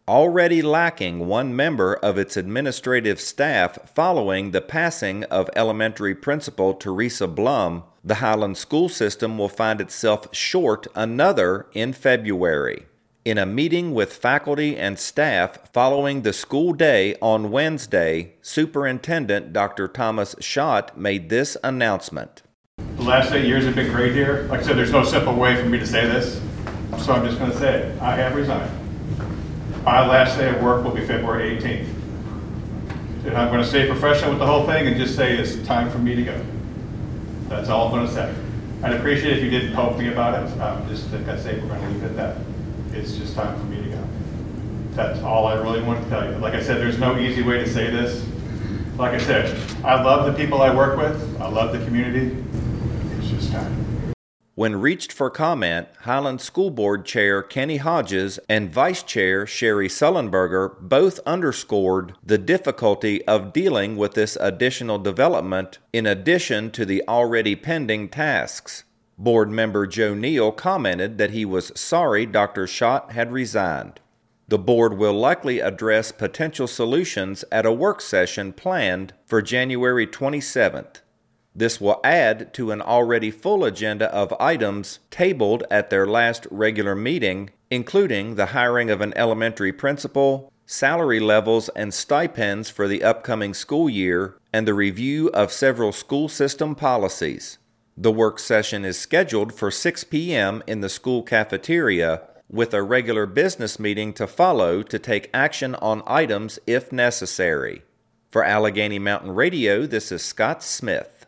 already lacking one member of its administrative staff following the passing of elementary principal Teresa Blum, the Highland school system will find itself short another in February. In a meeting with faculty and staff following the school day on Wednesday, Superintendent Dr. Thomas Schott made this announcement. The last 8 years have been great here. Like I said, there's no simple way for me to say this, so I'm just going to say it. I have resigned. My last day of work will be February 18th. And I'm going to stay professional with the whole thing and just say it's time for me to go. That's all I'm going to say. I'd appreciate it if you didn't poke me about it. Just like I say, we're going to leave it at that. It's just time for me to go. That's all I really want to tell you. Like I said, there's no easy way to say this. Like I said, I love the people I work with. I love the community. It's just time. When reached for comment, Highland School Board Chair Kenny Hodges and Vice Chair Sherry Sullenberger both underscored the difficulty of dealing with this additional development in addition to the already pending tasks. Board member Joe Neal commented that he was sorry Dr. Schott had resigned. The board will likely address potential solutions at a work session planned for January 27th. This will add to an already full agenda of items tabled at their last regular meeting, including the hiring of an elementary principal, salary levels and stipends for the upcoming school year, and the review of several school system policies. The work session is scheduled for 6 p.m. in the school cafeteria, with a regular business meeting to follow to take action on items if necessary. For Allegheny Mountain Radio, this is Scott Smith.